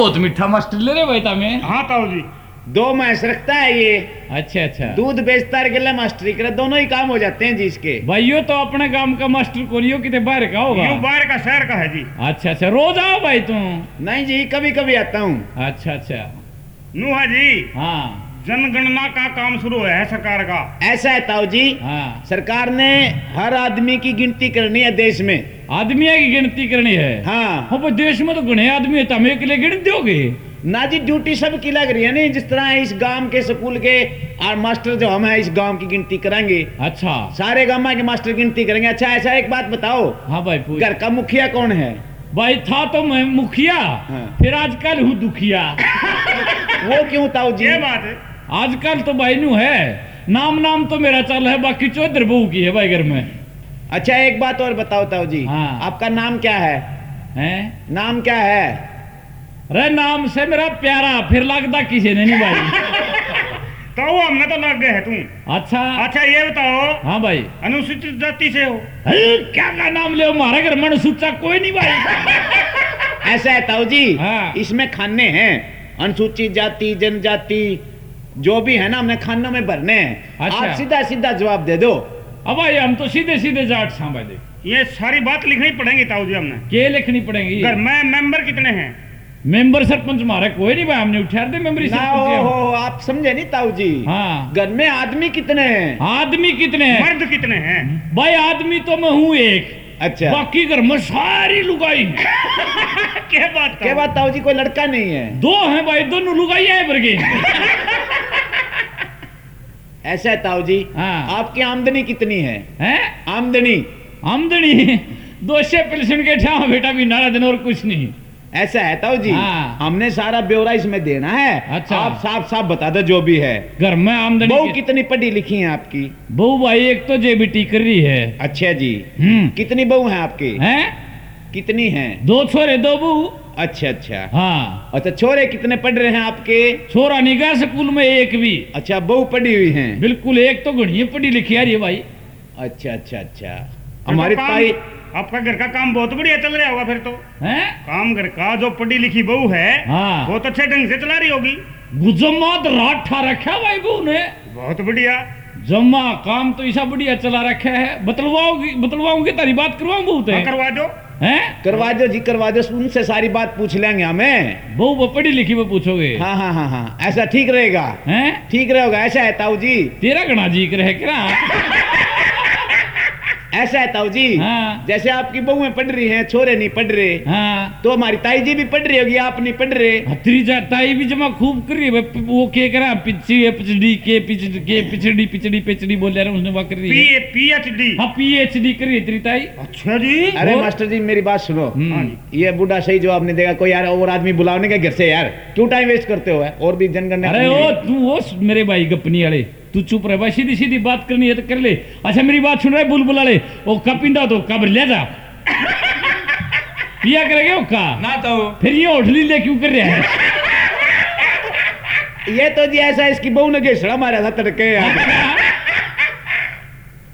बहुत मीठा मास्टर ले रहे भाई तामे। हाँ ताऊ जी, 2 मैस रखता है ये, अच्छा अच्छा दूध बेचता है गले मास्टरी करे, दोनों ही काम हो जाते हैं जी इसके। भाइयों तो अपने गांव का मास्टर कोरियो कितने बाहर का होगा। यूं बाहर का शहर का है जी। अच्छा अच्छा रोज आओ भाई तुम। नहीं जी, कभी कभी आता हूँ। अच्छा अच्छा नूहा जी, हाँ जनगणना का काम शुरू है सरकार का। ऐसा है ताऊ जी, हाँ सरकार ने हर आदमी की गिनती करनी है देश में। आदमियों की गिनती करनी है। हाँ हो भाई देश में तो घने आदमी है, तमें के लिए गिन दोगे ना जी, ड्यूटी सबकी लग रही है नहीं, जिस तरह इस गांव के स्कूल के और मास्टर जो हम हैं इस गांव की गिनती कराएंगे, अच्छा सारे गांव के मास्टर गिनती करेंगे। अच्छा ऐसा एक बात बताओ, हाँ भाई पूछ। घर का मुखिया कौन है? भाई था तो मैं मुखिया, हाँ। फिर आजकल हूँ दुखिया। वो क्यों ताऊ जी? ये बात है। आजकल तो भाई नू है, नाम तो मेरा चल है, बाकी चौधर बहू की है भाई घर में। अच्छा एक बात और बताओ ताऊ जी, हाँ। आपका नाम क्या है? हैं? नाम क्या है? अरे नाम से मेरा प्यारा, फिर लगता किसी ने नहीं भाई। ताऊ हमने तो लग गए है तुम। अच्छा अच्छा ये बताओ, हाँ भाई। अनुसूचित जाति से हो? अरे, क्या का नाम ले, हमारे घर में अनुसूचित कोई नहीं भाई। ऐसा है ताऊ जी, हाँ। इसमें खाने हैं अनुसूचित जाति जनजाति जो भी है ना, हमने खानों में भरने हैं। अच्छा। आप सीधा सीधा जवाब दे दो। अब भाई हम तो सीधे सीधे जाट सांभा दे। ये सारी बात लिखनी पड़ेगी ताऊ जी हमने। के लिखनी पड़ेगी? घर में मेंबर कितने हैं? मेंबर सरपंच हमारे कोई नहीं भाई, हमने उठा दे मेंबरी ना सरपंच। हो, आप समझे नहीं ताऊ जी। हाँ घर में आदमी कितने हैं? आदमी कितने हैं? मर्द कितने हैं? भाई आदमी तो मैं हूँ एक, अच्छा बाकी घर में सारी लुगाई हैं। क्या बात क्या बात ताऊ जी, कोई लड़का नहीं है? 2 हैं भाई, दोनों लुगाई है बरगे। ऐसा है ताऊ जी, हाँ। आपकी आमदनी कितनी है? हैं? आमदनी 200 पेंशन के ठा बेटा भी नारा दिन और कुछ नहीं। ऐसा है ताऊ जी, हाँ। हमने सारा ब्यौरा इसमें देना है। अच्छा। आप साफ साफ बता दो जो भी है। घर में आमदनी बहू कितनी पढ़ी लिखी है आपकी? बहू भाई एक तो जेबीटी कर रही है। अच्छा जी, हम्म। कितनी बहू हैं आपकी? हैं? कितनी हैं? 2 छोरे 2 बहू। अच्छा अच्छा। हाँ अच्छा छोरे कितने पढ़ रहे हैं आपके? छोरा निगाह स्कूल में एक भी। अच्छा बहू पढ़ी हुई हैं? बिल्कुल, एक तो घड़ी पढ़ी लिखी आ रही है भाई। अच्छा अच्छा अच्छा। हमारी ताई, आपका घर का काम बहुत बढ़िया चल रहा होगा फिर तो। हैं? काम घर का जो पढ़ी लिखी बहू है हाँ। बहुत अच्छे ढंग से चला रही होगी। गुजमात रात ठा रखा भाई बहू ने। बहुत बढ़िया। जम्मा काम तो ऐसा बढ़िया चला रखा है। बतलवाऊंगी तारी बात करवाऊं बहू हाँ, ते करवा दो। हैं? करवा दो जी करवा दो, उनसे सारी बात पूछ लेंगे हमें। बहू वो पढ़ी लिखी वो पूछोगे? हाँ हाँ हाँ हाँ, ऐसा ठीक रहेगा। हैं? ठीक रहेगा। ऐसा है ताऊ जी, तेरा घना जी रहे क्या? ऐसा है ताऊ जी, हाँ। जैसे आपकी बहुएं पढ़ रही हैं, छोरे नहीं पढ़ रहे, हाँ तो हमारी ताई जी भी पढ़ रही होगी, आप नहीं पढ़ रहे। हथरी जाताई भी जमा खूब कर रही है। वो के करा पिछड़ी पिछड़ी बोल रहे हैं, उसने वो कर रही है। PhD। हाँ PhD कर रही है तेरी ताई। अच्छा जी। अरे और? मास्टर जी मेरी बात सुनो, हम्म। ये बूढ़ा सही जवाब नहीं देगा। कोई यार और आदमी बुलाओ नहीं घर से, यार क्यों टाइम वेस्ट करते हो? और भी जनगणना अरे करनी ओ है। तू वो मेरे भाई गपनी वाले, तू चुप रह भाई, सीधी सीधी बात करनी है तो कर ले। अच्छा मेरी बात सुन रहा है बुलबुला ले, वो कपिंदा तो कब ले जा पिया करेगा वो का ना तो फिर ये होटली ले क्यों कर रहा है? ये तो जी ऐसा इसकी बहू ने घेसड़ा मारा था तड़के यार।